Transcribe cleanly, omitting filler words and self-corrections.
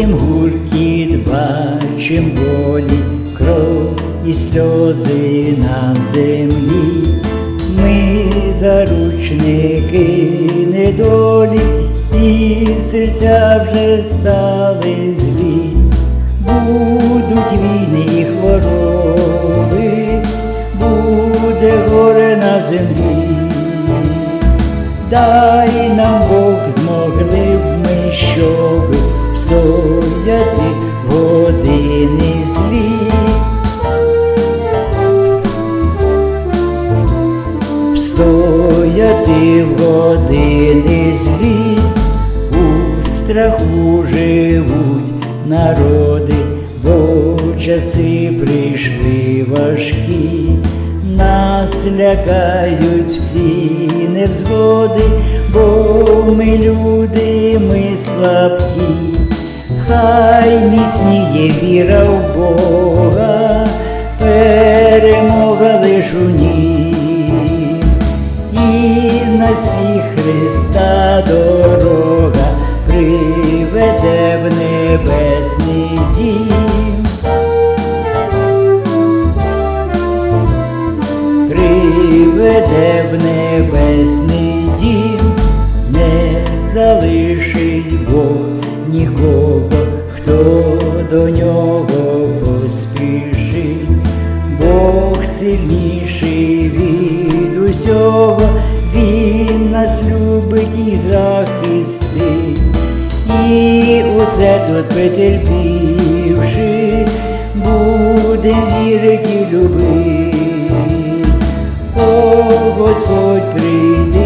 Чуєм гуркіт, бачим болі, кров і сльози на землі. Ми заручники недолі, і серця вже стали злі. Будуть війни і хвороби, буде горе на землі. Дай нам Бог, змогли б ми, щоб встояти в години злі. Встояти в години злі. У страху живуть народи, бо часи прийшли важкі. Нас лякають всі невзгоди, бо ми люди, ми слабкі. Хай міцніє віра в Бога, перемога лиш у Нім. І на всіх Христа дорога приведе в небесний дім. Приведе в небесний дім, не залишить Бог нікого, хто до нього поспішить. Бог сильніший від усього, Він нас любить і захистить. І усе тут претерпівши, будем вірити і любити. О, Господь, прийди.